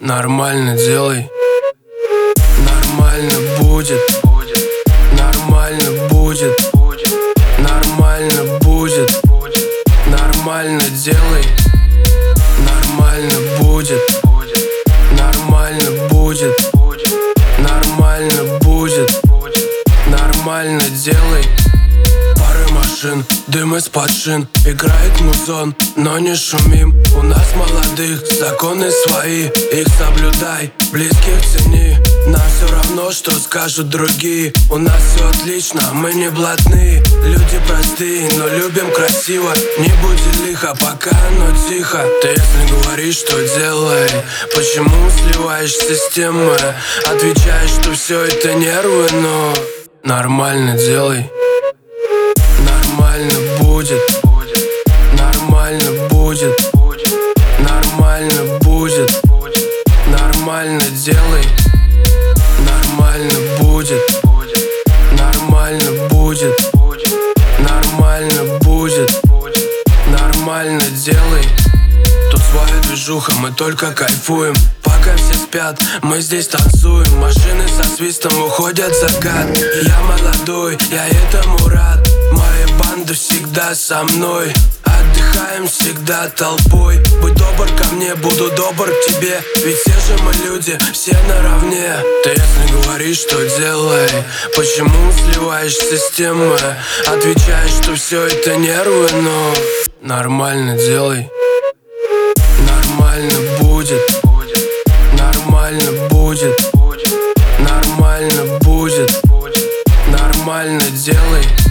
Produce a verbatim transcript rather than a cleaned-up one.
Нормально делай. Нормально будет. Нормально будет. Нормально будет. Нормально делай. Нормально будет. Нормально будет. Нормально будет. Нормально делай. Пары машин, дым из-под шин. Играет музон, но не шумим. У нас молодых, законы свои. Их соблюдай, близких цени. Нам все равно, что скажут другие. У нас все отлично, мы не блатные. Люди простые, но любим красиво. Не будь лихо, пока, но тихо. Ты если говоришь, что делай, почему сливаешь системы? Отвечаешь, что все это нервы, но нормально делай. Нормально будет. Нормально будет. Нормально будет. Нормально делай. Нормально будет. Нормально будет. Нормально будет. Нормально делай. Тут своя движуха, мы только кайфуем. Пока все спят, мы здесь танцуем. Машины со свистом уходят в закат. Я молодой, я этому рад. Моя банда всегда со мной. Отдыхаем всегда толпой. Будь добр ко мне, буду добр к тебе. Ведь все же мы люди, все наравне. Ты если говоришь, что делай, почему сливаешь системы? Отвечаешь, что все это нервы, но нормально делай. Нормально будет. Нормально будет. Нормально будет. Нормально делай.